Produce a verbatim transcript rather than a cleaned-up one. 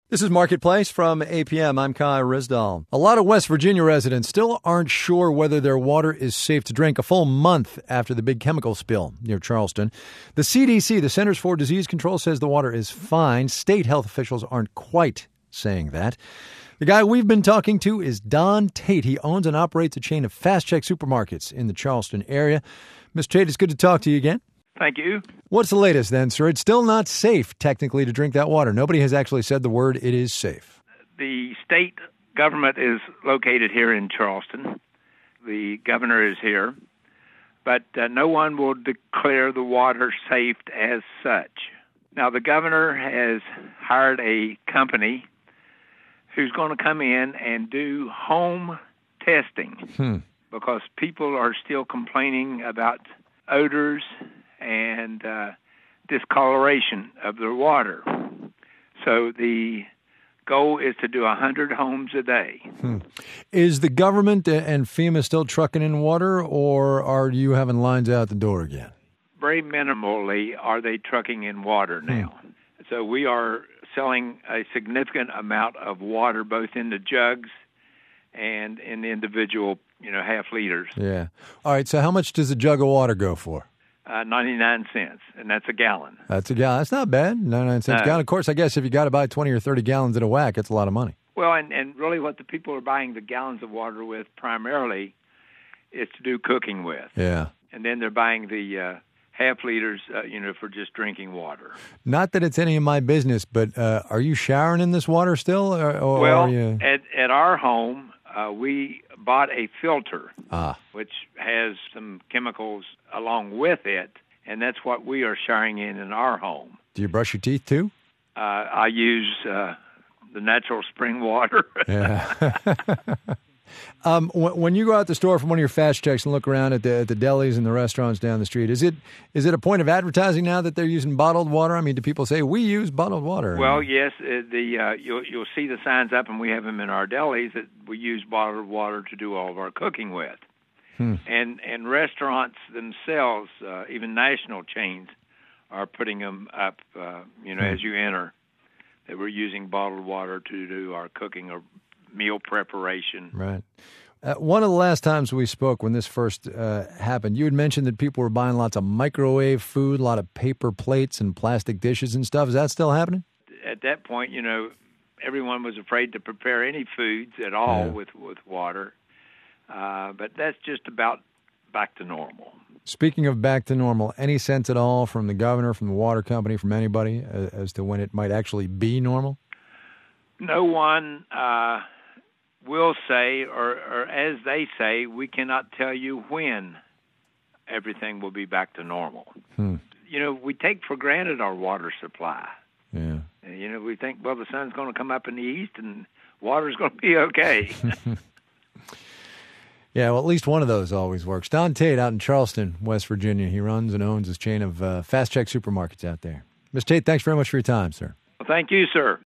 This is Marketplace from A P M. I'm Kai Risdall. A lot of West Virginia residents still aren't sure whether their water is safe to drink a full month after the big chemical spill near Charleston. The C D C, the Centers for Disease Control, says the water is fine. State health officials aren't quite saying that. The guy we've been talking to is Don Tate. He owns and operates a chain of Fast Check supermarkets in the Charleston area. Mister Tate, it's good to talk to you again. Thank you. What's the latest then, sir? It's still not safe, technically, to drink that water. Nobody has actually said the word it is safe. The state government is located here in Charleston. The governor is here. But uh, no one will declare the water safe as such. Now, the governor has hired a company who's going to come in and do home testing Hmm. because people are still complaining about odors and uh, discoloration of their water. So the goal is to do one hundred homes a day. Hmm. Is the government and FEMA still trucking in water, or are you having lines out the door again? Very minimally are they trucking in water now. Hmm. So we are selling a significant amount of water, both in the jugs and in the individual, you know, half liters. Yeah. All right, so how much does a jug of water go for? Uh, ninety-nine cents, and that's a gallon. That's a gallon. That's not bad. ninety-nine cents a No. gallon. Of course, I guess if you got to buy twenty or thirty gallons in a whack, it's a lot of money. Well, and, and really what the people are buying the gallons of water with primarily is to do cooking with. Yeah. And then they're buying the uh, half liters, uh, you know, for just drinking water. Not that it's any of my business, but uh, are you showering in this water still? Or, or well, are you... at, at our home, uh, we bought a filter, ah. which has some chemicals along with it, and that's what we are showering in in our home. Do you brush your teeth too? Uh, I use uh, the natural spring water. Yeah. um, when, when you go out the store from one of your Fast Checks and look around at the at the delis and the restaurants down the street, is it is it a point of advertising now that they're using bottled water? I mean, do people say we use bottled water? Well, yes. Uh, the uh, you'll you'll see the signs up, and we have them in our delis that we use bottled water to do all of our cooking with. Hmm. And and restaurants themselves, uh, even national chains, are putting them up. Uh, you know, hmm. as you enter, that we're using bottled water to do our cooking or meal preparation. Right. Uh, one of the last times we spoke, when this first uh, happened, you had mentioned that people were buying lots of microwave food, a lot of paper plates and plastic dishes and stuff. Is that still happening? At that point, you know, everyone was afraid to prepare any foods at all Yeah. with with water. Uh, but that's just about back to normal. Speaking of back to normal, any sense at all from the governor, from the water company, from anybody uh, as to when it might actually be normal? No one uh, will say, or, or as they say, we cannot tell you when everything will be back to normal. Hmm. You know, we take for granted our water supply. Yeah. And, you know, we think, well, the sun's going to come up in the east and water's going to be okay. Yeah, well, at least one of those always works. Don Tate out in Charleston, West Virginia. He runs and owns his chain of uh, Fast Check supermarkets out there. Mister Tate, thanks very much for your time, sir. Well, thank you, sir.